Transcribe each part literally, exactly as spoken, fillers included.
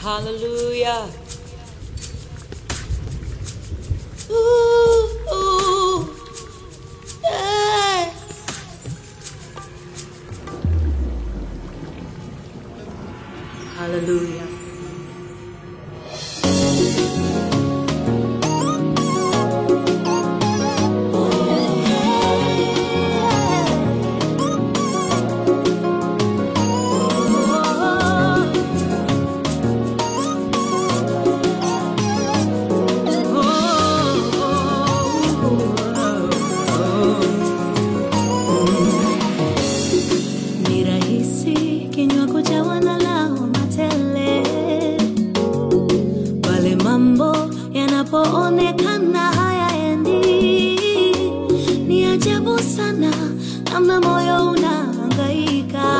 Hallelujah. Ooh, ooh, yeah. Hallelujah. Yanapoonekana hayaendi, ni ajabu sana namna moyo unahangaika.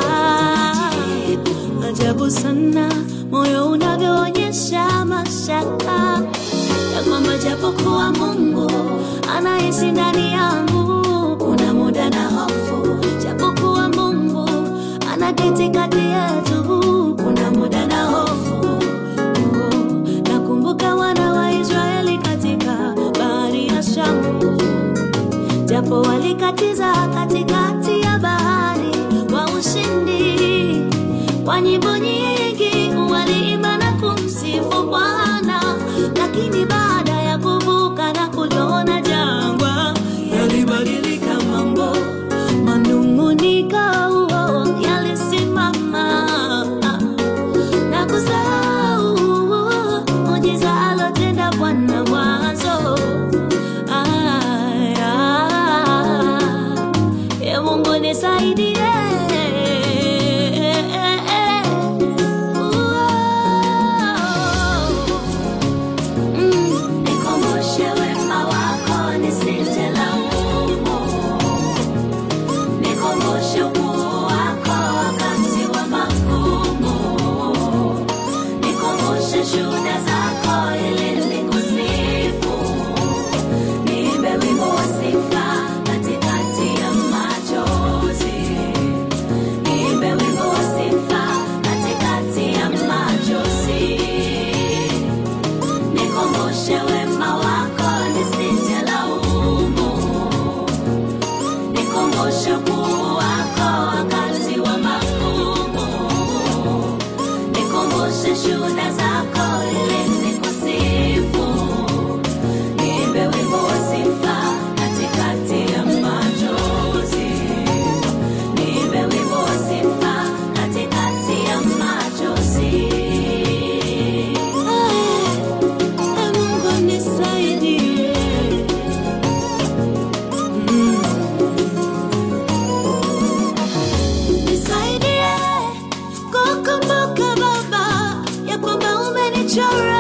Ajabu sana moyo unavyoonyesha mashaka ya kwamba japokuwa Mungu anaishi ndani yangu, kuna muda na hofu. Japokuwa Mungu anaketi kati yetu, kuna muda na hofu. Nakumbuka wana wa Israeli katika bahari ya Shamu, japo walikatiza katikati ya bahari kwa ushindi. Kwa nyimbo nyingi waliimba na kumsifu Bwana, lakini baada ya kuvuka na kuliona jangwa, yalibadilika mambo. Manung'uniko yalisimama na kusahau muujiza alotenda Bwana mwanzo. Ee Mungu nisaidie, nikumbushe wema wako nisije laumu, nikumbushe ukuu wako wakati wa magumu, nikumbushe shuhuda zako ili nikusifu, niimbe wimbo wa sifa katikati ya machozi, niimbe wimbo wa sifa katikati ya machozi. Nikumbushe wema wako nisije laumu, nikumbushe ukuu wako wakati wa magumu, nikumbushe shuhuda zako ili nikusifu, niimbe wimbo wa sifa katikati ya machozi, niimbe wimbo wa sifa katikati ya machozi. Ee Mungu nisaidie, nisaidie kukumbuka Baba ya kwamba umenichora